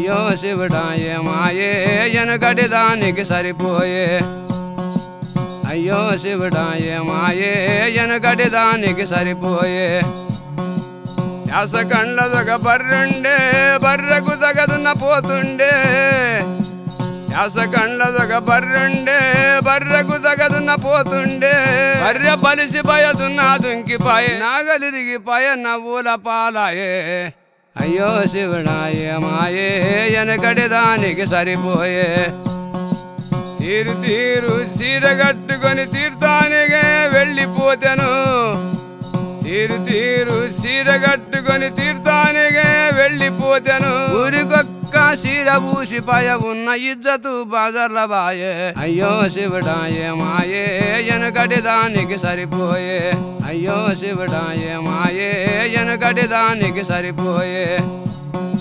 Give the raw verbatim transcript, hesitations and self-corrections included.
అయ్యో శివుడాయే మాయే ఎనకటి దానికి సరిపోయే అయ్యో శివుడాయే మాయే ఎనకటి దానికి సరిపోయే యాస కండ్ల దొగ బర్రుండే బర్రకు తగదున్న పోతుండే యాస కండ్ల దొగ బర్రుండే బర్రకు తగదున్న పోతుండే బర్రె బలిసి పయదున్న దుంకిపాయే నాగలిరిగిపాయ నవ్వుల పాలాయే అయ్యో శివుడాయే మాయే ఎనకటి దానికి సరిపోయే తీరు తీరు చీర కట్టుకొని తీర్థానికే వెళ్ళిపోతాను తీరు తీరు చీర కట్టుకొని తీర్థానికే వెళ్ళిపోతాను ఊరికొక్క చీర పూసిపాయ ఉన్న ఇజ్జతు బాజర్ల బాయే అయ్యో శివుడాయే మాయే ఎనకటి దానికి సరిపోయే అయ్యో శివుడాయే మాయే ఎనకటి దానికి సరిపోయే